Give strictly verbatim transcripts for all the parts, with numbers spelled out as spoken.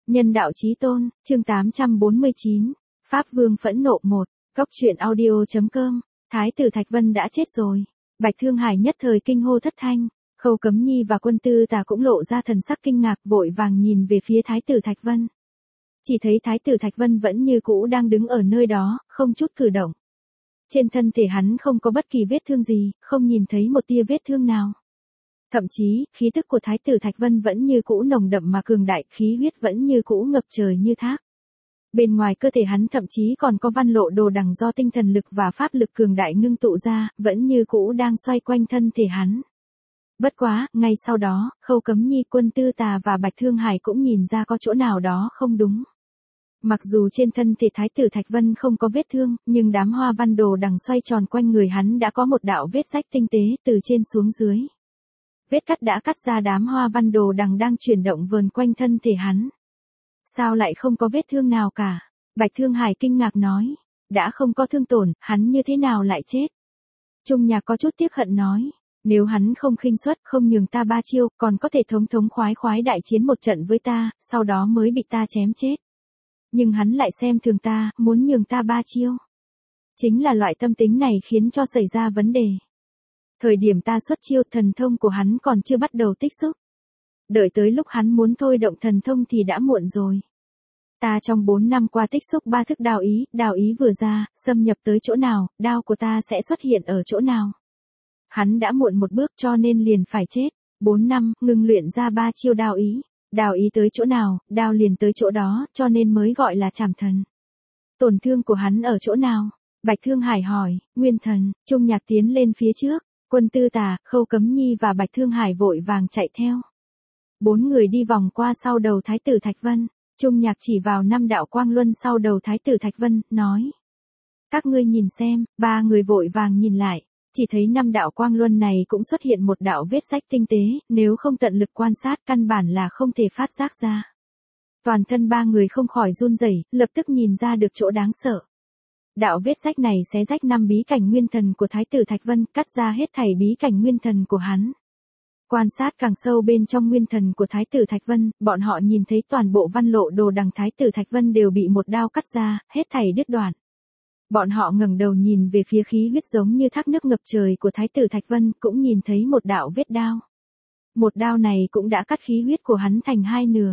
Nhân đạo chí tôn, chương tám trăm bốn mươi chín, Pháp Vương phẫn nộ một, Cốc truyện audio.com, Thái tử Thạch Vân đã chết rồi. Bạch Thương Hải nhất thời kinh hô thất thanh, Khâu Cấm Nhi và Quân Tư Tà cũng lộ ra thần sắc kinh ngạc vội vàng nhìn về phía Thái tử Thạch Vân. Chỉ thấy Thái tử Thạch Vân vẫn như cũ đang đứng ở nơi đó, không chút cử động. Trên thân thể hắn không có bất kỳ vết thương gì, không nhìn thấy một tia vết thương nào. Thậm chí, khí tức của Thái tử Thạch Vân vẫn như cũ nồng đậm mà cường đại, khí huyết vẫn như cũ ngập trời như thác. Bên ngoài cơ thể hắn thậm chí còn có văn lộ đồ đằng do tinh thần lực và pháp lực cường đại ngưng tụ ra, vẫn như cũ đang xoay quanh thân thể hắn. Bất quá, ngay sau đó, Khâu Cấm Nhi, Quân Tư Tà và Bạch Thương Hải cũng nhìn ra có chỗ nào đó không đúng. Mặc dù trên thân thể Thái tử Thạch Vân không có vết thương, nhưng đám hoa văn đồ đằng xoay tròn quanh người hắn đã có một đạo vết rách tinh tế từ trên xuống dưới. Vết cắt đã cắt ra đám hoa văn đồ đằng đang chuyển động vờn quanh thân thể hắn. Sao lại không có vết thương nào cả? Bạch Thương Hải kinh ngạc nói. Đã không có thương tổn, hắn như thế nào lại chết? Trung Nhạc có chút tiếc hận nói. Nếu hắn không khinh suất, không nhường ta ba chiêu, còn có thể thống thống khoái khoái đại chiến một trận với ta, sau đó mới bị ta chém chết. Nhưng hắn lại xem thường ta, muốn nhường ta ba chiêu. Chính là loại tâm tính này khiến cho xảy ra vấn đề. Thời điểm ta xuất chiêu, thần thông của hắn còn chưa bắt đầu tích xúc. Đợi tới lúc hắn muốn thôi động thần thông thì đã muộn rồi. Ta trong bốn năm qua tích xúc ba thức đao ý, đao ý vừa ra, xâm nhập tới chỗ nào, đao của ta sẽ xuất hiện ở chỗ nào. Hắn đã muộn một bước cho nên liền phải chết. Bốn năm, ngừng luyện ra ba chiêu đao ý. Đao ý tới chỗ nào, đao liền tới chỗ đó, cho nên mới gọi là trảm thần. Tổn thương của hắn ở chỗ nào? Bạch Thương Hải hỏi. Nguyên thần. Trung Nhạc tiến lên phía trước. Quân Tư Tà, Khâu Cấm Nhi và Bạch Thương Hải vội vàng chạy theo. Bốn người đi vòng qua sau đầu Thái tử Thạch Vân. Trung Nhạc chỉ vào năm đạo quang luân sau đầu Thái tử Thạch Vân, nói. Các ngươi nhìn xem. Ba người vội vàng nhìn lại. Chỉ thấy năm đạo quang luân này cũng xuất hiện một đạo vết rách tinh tế, nếu không tận lực quan sát căn bản là không thể phát giác ra. Toàn thân ba người không khỏi run rẩy, lập tức nhìn ra được chỗ đáng sợ. Đạo vết rách này xé rách năm bí cảnh nguyên thần của Thái tử Thạch Vân, cắt ra hết thảy bí cảnh nguyên thần của hắn. Quan sát càng sâu bên trong nguyên thần của Thái tử Thạch Vân, bọn họ nhìn thấy toàn bộ văn lộ đồ đằng Thái tử Thạch Vân đều bị một đao cắt ra, hết thảy đứt đoạn. Bọn họ ngẩng đầu nhìn về phía khí huyết giống như thác nước ngập trời của Thái tử Thạch Vân, cũng nhìn thấy một đạo vết đao. Một đao này cũng đã cắt khí huyết của hắn thành hai nửa.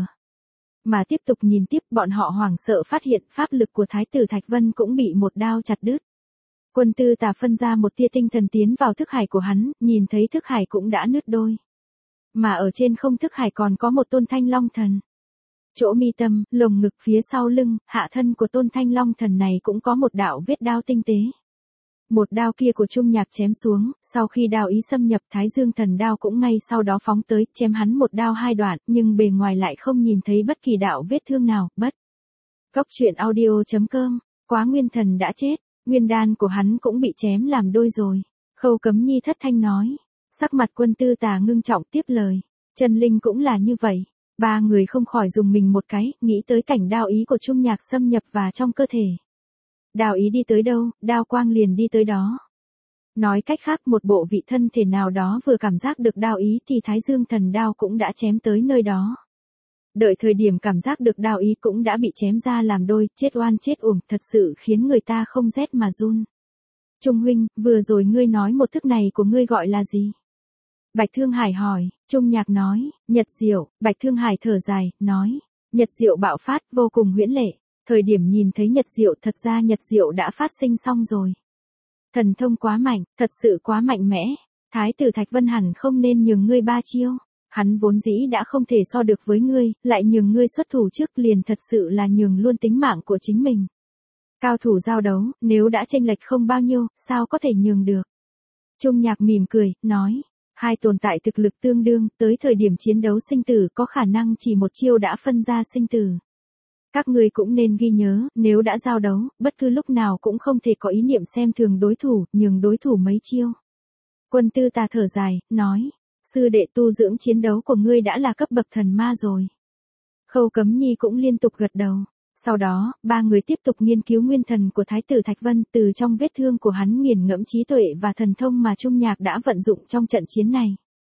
Mà tiếp tục nhìn tiếp, bọn họ hoảng sợ phát hiện pháp lực của Thái tử Thạch Vân cũng bị một đao chặt đứt. Quân Tư Tà phân ra một tia tinh thần tiến vào thức hải của hắn, nhìn thấy thức hải cũng đã nứt đôi. Mà ở trên không thức hải còn có một tôn thanh long thần. Chỗ mi tâm, lồng ngực, phía sau lưng, hạ thân của tôn thanh long thần này cũng có một đạo vết đao tinh tế. Một đao kia của Trung Nhạc chém xuống, sau khi đao ý xâm nhập, Thái Dương thần đao cũng ngay sau đó phóng tới, chém hắn một đao hai đoạn, nhưng bề ngoài lại không nhìn thấy bất kỳ đạo vết thương nào. Bất. Cốc truyện audio.com, Quá Nguyên thần đã chết, nguyên đan của hắn cũng bị chém làm đôi rồi. Khâu Cấm Nhi thất thanh nói. Sắc mặt Quân Tư Tà ngưng trọng tiếp lời. Trần Linh cũng là như vậy. Ba người không khỏi dùng mình một cái, nghĩ tới cảnh đao ý của Trung Nhạc xâm nhập vào trong cơ thể. Đao ý đi tới đâu, đao quang liền đi tới đó. Nói cách khác, một bộ vị thân thể nào đó vừa cảm giác được đao ý thì Thái Dương thần đao cũng đã chém tới nơi đó. Đợi thời điểm cảm giác được đao ý cũng đã bị chém ra làm đôi, chết oan chết uổng, thật sự khiến người ta không rét mà run. Trung huynh, vừa rồi ngươi nói một thức này của ngươi gọi là gì? Bạch Thương Hải hỏi. Trung Nhạc nói. Nhật diệu. Bạch Thương Hải thở dài, nói. Nhật diệu bạo phát, vô cùng huyễn lệ. Thời điểm nhìn thấy nhật diệu, thật ra nhật diệu đã phát sinh xong rồi. Thần thông quá mạnh, thật sự quá mạnh mẽ. Thái tử Thạch Vân hẳn không nên nhường ngươi ba chiêu. Hắn vốn dĩ đã không thể so được với ngươi, lại nhường ngươi xuất thủ trước liền thật sự là nhường luôn tính mạng của chính mình. Cao thủ giao đấu, nếu đã chênh lệch không bao nhiêu, sao có thể nhường được? Trung Nhạc mỉm cười, nói. Hai tồn tại thực lực tương đương, tới thời điểm chiến đấu sinh tử có khả năng chỉ một chiêu đã phân ra sinh tử. Các ngươi cũng nên ghi nhớ, nếu đã giao đấu, bất cứ lúc nào cũng không thể có ý niệm xem thường đối thủ, nhường đối thủ mấy chiêu. Quân Tư Tà thở dài, nói. Sư đệ tu dưỡng chiến đấu của ngươi đã là cấp bậc thần ma rồi. Khâu Cấm Nhi cũng liên tục gật đầu. Sau đó, ba người tiếp tục nghiên cứu nguyên thần của Thái tử Thạch Vân, từ trong vết thương của hắn nghiền ngẫm trí tuệ và thần thông mà Trung Nhạc đã vận dụng trong trận chiến này.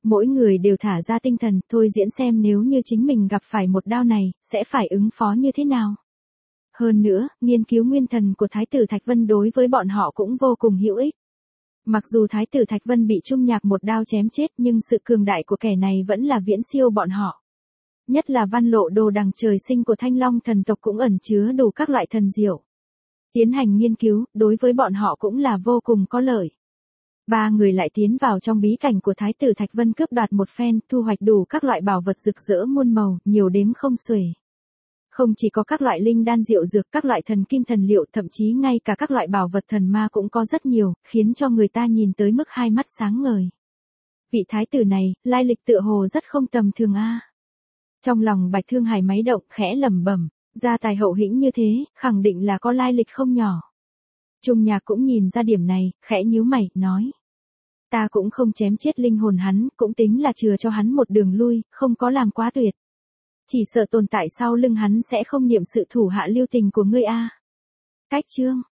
Mỗi người đều thả ra tinh thần, thôi diễn xem nếu như chính mình gặp phải một đao này, sẽ phải ứng phó như thế nào. Hơn nữa, nghiên cứu nguyên thần của Thái tử Thạch Vân đối với bọn họ cũng vô cùng hữu ích. Mặc dù Thái tử Thạch Vân bị Trung Nhạc một đao chém chết nhưng sự cường đại của kẻ này vẫn là viễn siêu bọn họ. Nhất là văn lộ đồ đằng trời sinh của Thanh Long thần tộc cũng ẩn chứa đủ các loại thần diệu. Tiến hành nghiên cứu, đối với bọn họ cũng là vô cùng có lợi. Ba người lại tiến vào trong bí cảnh của Thái tử Thạch Vân cướp đoạt một phen, thu hoạch đủ các loại bảo vật rực rỡ muôn màu, nhiều đếm không xuể. Không chỉ có các loại linh đan diệu dược, các loại thần kim thần liệu, thậm chí ngay cả các loại bảo vật thần ma cũng có rất nhiều, khiến cho người ta nhìn tới mức hai mắt sáng ngời. Vị thái tử này, lai lịch tựa hồ rất không tầm thường a. Trong lòng Bạch Thương Hải máy động, khẽ lẩm bẩm, gia tài hậu hĩnh như thế, khẳng định là có lai lịch không nhỏ. Trung Nhạc cũng nhìn ra điểm này, khẽ nhíu mày, nói. Ta cũng không chém chết linh hồn hắn, cũng tính là chừa cho hắn một đường lui, không có làm quá tuyệt. Chỉ sợ tồn tại sau lưng hắn sẽ không niệm sự thủ hạ lưu tình của ngươi a. Cách chương